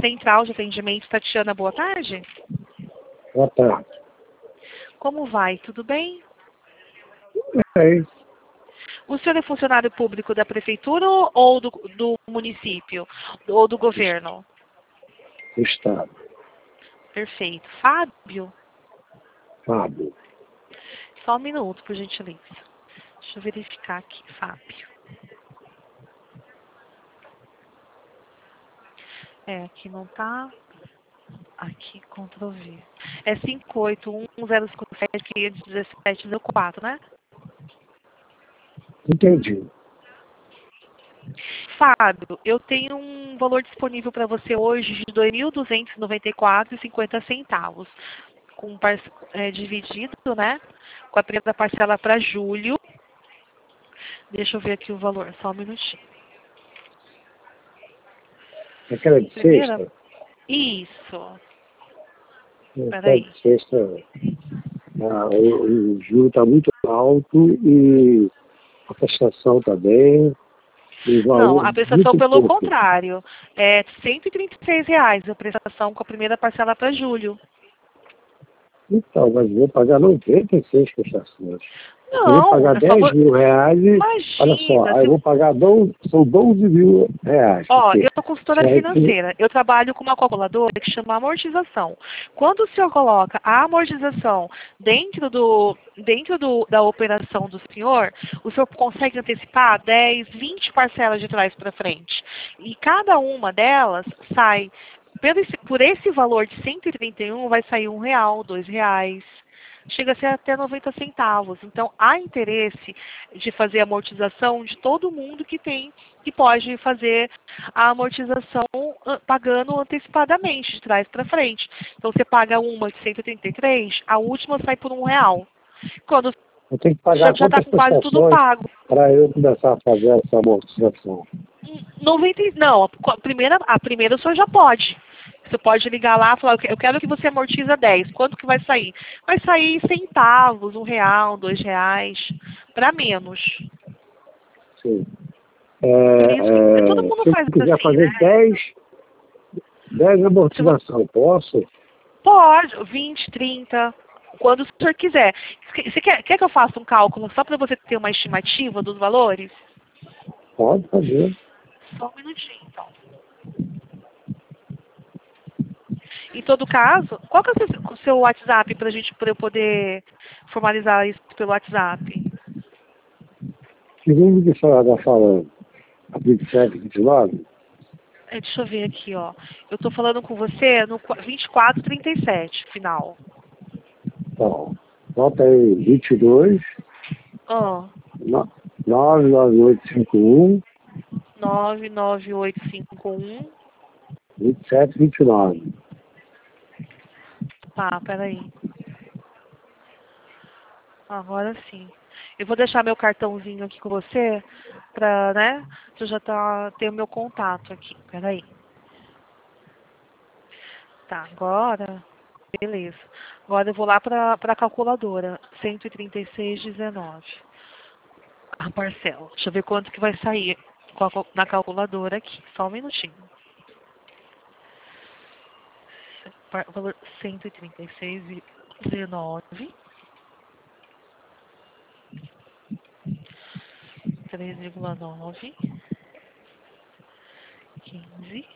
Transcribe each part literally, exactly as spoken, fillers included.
Central de Atendimento, Tatiana, boa tarde. Boa tarde. Como vai? Tudo bem? É, O senhor é funcionário público da prefeitura ou do, do município? Ou do governo? do Estado. Perfeito. Fábio? Fábio. Só um minuto, por gentileza. Deixa eu verificar aqui, Fábio. É, aqui não tá. Aqui, Ctrl V. É cinco oito um zero cinco sete quinhentos e dezessete zero quatro, né? Entendi. Fábio, eu tenho um valor disponível para você hoje de dois mil duzentos e noventa e quatro reais e cinquenta centavos. Com par... é, dividido, né? Com a primeira parcela para julho. Deixa eu ver aqui o valor, só um minutinho. Aquela de Primeira? sexta? Isso. Aquela Peraí. de sexta, ah, o, o juro está muito alto e a prestação está bem. E o Não, valor a prestação muito pelo pouco. contrário. É cento e trinta e seis reais a prestação com a primeira parcela para julho. Então, mas vou pagar noventa e seis prestações. Eu queria Não, pagar é só... dez mil reais e, olha só, Imagina, aí se eu vou pagar doze, são doze mil reais. Ó, Porque eu sou consultora se aí- financeira. Eu trabalho com uma calculadora que chama amortização. Quando o senhor coloca a amortização dentro, do, dentro do, da operação do senhor, o senhor consegue antecipar dez, vinte parcelas de trás para frente. E cada uma delas sai, por esse, por esse valor de cento e trinta e um, vai sair um real, dois reais. Chega a ser até noventa centavos. Então, há interesse de fazer amortização de todo mundo que tem, que pode fazer a amortização ah, pagando antecipadamente, de trás para frente. Então, você paga uma de cento e trinta e três, a última sai por um real. Quando eu tenho que já pagar está quantas com quase tudo prestações pago. para eu começar a fazer essa amortização? noventa, não, a primeira, a primeira o senhor já pode. Você pode ligar lá e falar, eu quero que você amortiza dez. Quanto que vai sair? Vai sair centavos, um real, dois reais, para menos. Sim. É, Isso que, todo é, mundo se eu faz quiser assim, fazer né? dez, dez Você va- amortização, posso? pode, vinte, trinta, quando o senhor quiser. Você quer, quer que eu faça um cálculo só para você ter uma estimativa dos valores? Pode fazer. Só um minutinho, então. Em todo caso, qual que é o seu, o seu WhatsApp para gente, para eu poder formalizar isso pelo WhatsApp? Que número que a senhora está falando? A vinte e sete, vinte e nove? É, deixa eu ver aqui, ó. Eu estou falando com você no qua- vinte e quatro trinta e sete, final. Então, bota aí vinte e dois, Ó, nove nove oito cinco um, nove nove oito cinco um. vinte e sete, vinte e nove. Tá, peraí. Agora sim. Eu vou deixar meu cartãozinho aqui com você, pra, né? Você já tá, tem o meu contato aqui. Peraí. Tá, agora. Beleza. Agora eu vou lá para a calculadora. cento e trinta e seis vírgula dezenove. A parcela. Deixa eu ver quanto que vai sair com a cal- na calculadora aqui. Só um minutinho. Par- Valor cento e trinta e seis vírgula dezenove. três vírgula nove. quinze.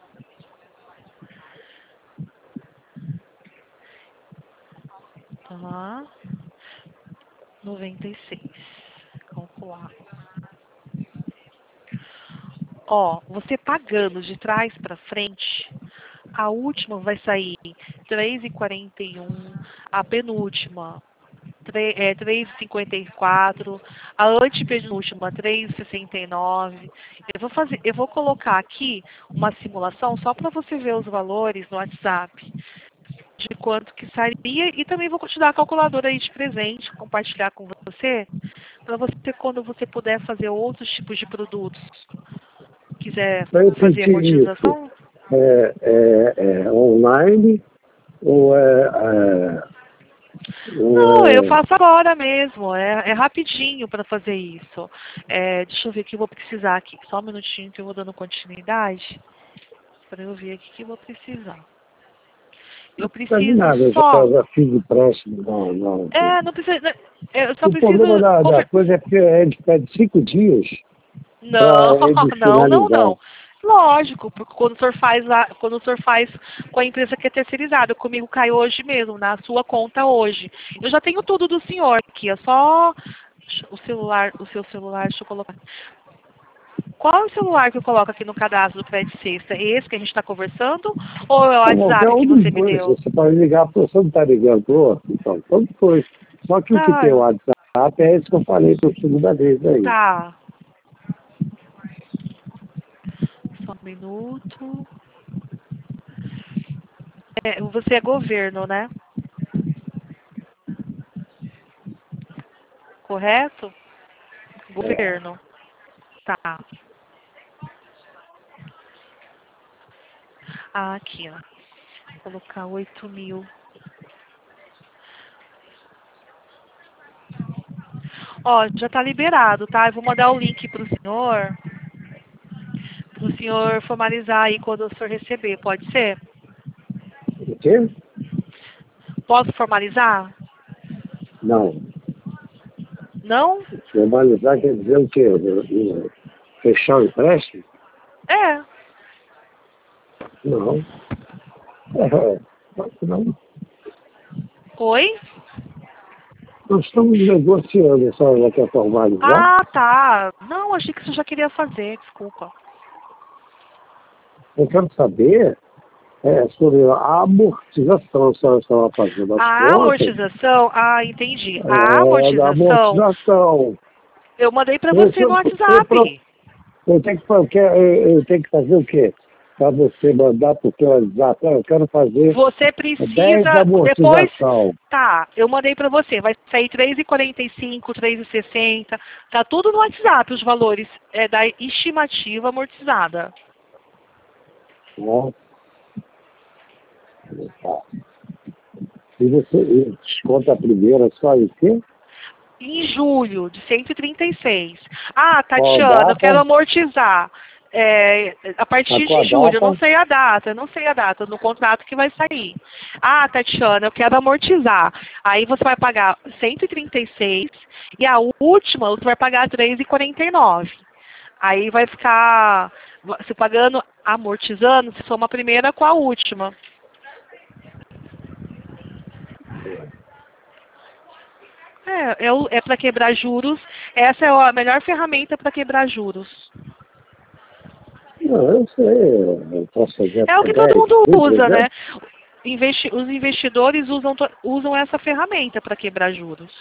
Tá. noventa e seis. Calcular. Ó, você pagando de trás para frente, a última vai sair três vírgula quarenta e um, a penúltima tre- é, três vírgula cinquenta e quatro, a antepenúltima três vírgula sessenta e nove. Eu vou fazer, eu vou colocar aqui uma simulação só para você ver os valores no WhatsApp de quanto que sairia e também vou te dar a calculadora aí de presente, compartilhar com você, para você quando você puder fazer outros tipos de produtos, quiser Para eu fazer pedir isso, amortização. é, é, é online ou é, é, ou Não, eu é faço agora mesmo. É, é rapidinho para fazer isso. É, deixa eu ver o que eu vou precisar aqui. Só um minutinho que eu vou dando continuidade. para eu ver aqui que eu vou precisar. Eu Não preciso nada, eu só... já, já fiz o próximo, não, não. É, não precisa... né, Eu só O preciso... problema da, da conver- coisa é que ele pede cinco dias Não, para ele não, não, finalizar. não. Lógico, porque quando o senhor faz lá, quando o senhor faz com a empresa que é terceirizada, comigo cai hoje mesmo, na sua conta hoje. Eu já tenho tudo do senhor aqui, é só o celular, o seu celular, deixa eu colocar. Qual é o celular que eu coloco aqui no cadastro do Crédito Sexta? É esse que a gente está conversando? Ou é o Então, qualquer WhatsApp um que dos você me dois, deu? você pode ligar, para você não está ligando para o outro, então, tanto foi. Só que o que tem Tá, o WhatsApp é esse que eu falei pela segunda vez aí. tá. Só um minuto. É, você é governo, né? Correto? Governo. Tá. Ah, aqui, ó. Vou colocar oito mil. Ó, já tá liberado, tá? Eu vou mandar o link pro senhor, pro senhor formalizar aí quando o senhor receber, pode ser? O quê? Posso formalizar? Não. Não? Formalizar quer dizer o quê? Fechar o empréstimo? É. Não. É, não. Oi? Nós estamos negociando, a senhora já quer formalizar? Ah, tá. Não, achei que você já queria fazer, desculpa. Eu quero saber é, sobre a amortização, a senhora estava fazendo as A contas, amortização, ah, entendi. A é, da amortização, amortização. eu mandei pra Eu, você no eu, eu, pro- WhatsApp. eu, tenho que, fa- eu, quero- eu, eu tenho que fazer o quê? Para você mandar para o teu WhatsApp, eu quero fazer Você dez precisa, depois, amortização. tá, eu mandei pra você, vai sair três e quarenta e cinco, três e sessenta, tá tudo no WhatsApp, os valores é da estimativa amortizada. Né? Tá. E você e desconta a primeira só em quê? Em julho, de cento e trinta e seis. Ah, Qual Tatiana, eu quero data? amortizar. É, a A partir qual de julho, eu não data? sei a data, eu não sei a data no contrato que vai sair. Ah, Tatiana, eu quero amortizar. Aí você vai pagar cento e trinta e seis e a última você vai pagar três e quarenta e nove. Aí vai ficar você pagando, amortizando, se soma a primeira com a última. É, é, o- é para quebrar juros. Essa é a melhor ferramenta para quebrar juros. Não, eu sei, eu posso fazer É o até que todo dez, mundo por usa, né? exemplo. Investi- os investidores usam, to- usam essa ferramenta para quebrar juros.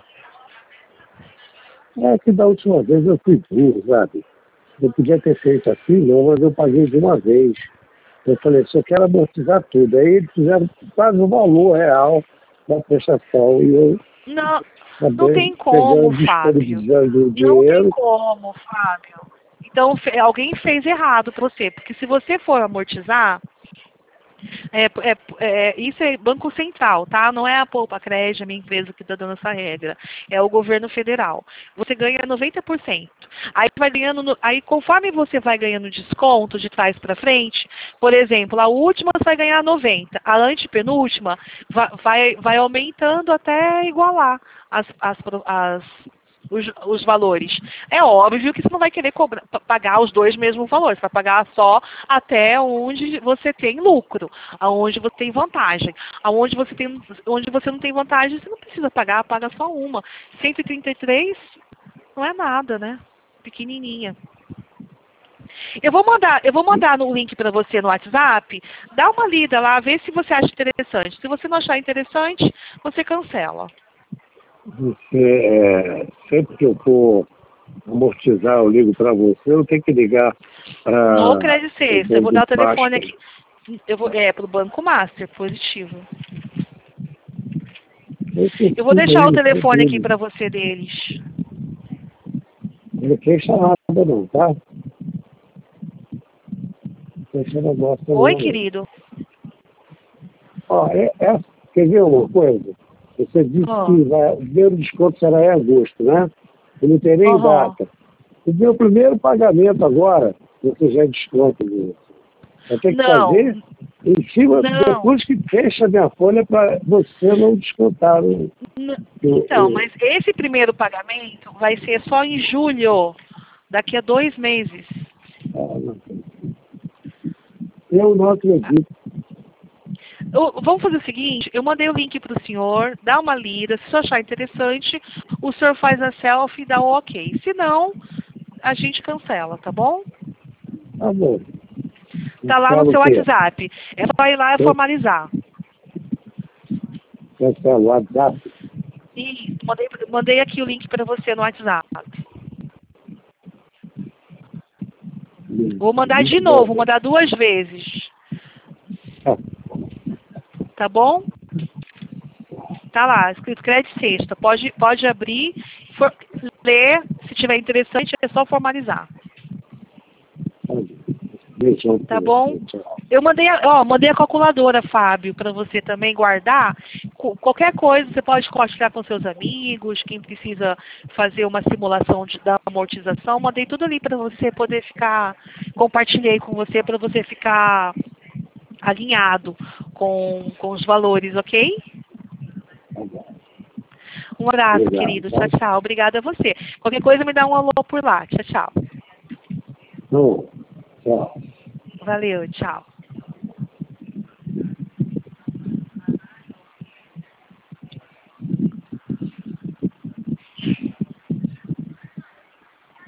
É que da última vez eu fui burro, sabe? Eu podia ter feito assim, não, mas eu paguei de uma vez. Eu falei, só quero amortizar tudo. Aí eles fizeram quase o valor real da prestação. E eu Não, não acabei tem como, pegando, Fábio. disponibilizando o Não tem dinheiro. como, Fábio. Então, fe- alguém fez errado para você. Porque se você for amortizar, É, é, é, isso é Banco Central, tá? Não é a Poupa Crédito, a minha empresa que está dando essa regra. É o governo federal. Você ganha noventa por cento. Aí vai ganhando, no- aí conforme você vai ganhando desconto de trás para frente, por exemplo, a última você vai ganhar noventa, a antepenúltima vai, vai, vai aumentando até igualar as, as, pro- as os, os valores. É óbvio que você não vai querer cobrar, pa- pagar os dois mesmos valores, você vai pagar só até onde você tem lucro, aonde você tem vantagem. Aonde você tem, onde você não tem vantagem, você não precisa pagar, paga só uma. cento e trinta e três não é nada, né? Pequenininha. Eu vou mandar, eu vou mandar no link para você no WhatsApp, dá uma lida lá, vê se você acha interessante. Se você não achar interessante, você cancela. Você, é, sempre que eu for amortizar, eu ligo para você, eu tenho que ligar No para Credit o Sexta, eu vou dar Banco o telefone Master. aqui. Eu vou, é, para o Banco Master, positivo. Esse Eu vou tudo deixar o aí, telefone aqui tranquilo. para você deles. Não fecha nada não, tá? Não fecha negócio Oi, não. Não. querido. Ó, é, é, quer ver uma coisa? Você disse Ó, que vai, o primeiro desconto será em agosto, né? E não tem nem aham. data. O meu primeiro pagamento agora, você já desconta. Viu? Eu tenho que Não. fazer em cima, Não. depois que fecha a minha folha, para você não descontar o... N- o- Então, o- mas esse primeiro pagamento vai ser só em julho, daqui a dois meses. ah, não. Eu não acredito. Eu- vamos fazer o seguinte, eu mandei o link para o senhor, dá uma lida, se o senhor achar interessante, o senhor faz a selfie e dá o ok. Se não, a gente cancela, tá bom? Tá bom. Tá lá no Cancela seu o quê? WhatsApp. É só ir lá e Eu- formalizar. Cancela o WhatsApp. Isso, mandei, mandei aqui o link para você no WhatsApp. Vou mandar de novo, vou mandar duas vezes. Ah, Tá bom? Tá lá, escrito crédito sexta. Pode, pode abrir, for, ler, se tiver interessante, é só formalizar. deixa eu Tá bom? Eu mandei a, ó, mandei a calculadora, Fábio, para você também guardar. Co- qualquer coisa você pode compartilhar com seus amigos, quem precisa fazer uma simulação de, da amortização. Mandei tudo ali para você poder ficar, compartilhei com você para você ficar alinhado com, com os valores, ok? Um abraço, Obrigado, querido. tá? Tchau, tchau. Obrigada a você. Qualquer coisa me dá um alô por lá. Tchau, tchau. Não, tchau. Valeu, tchau.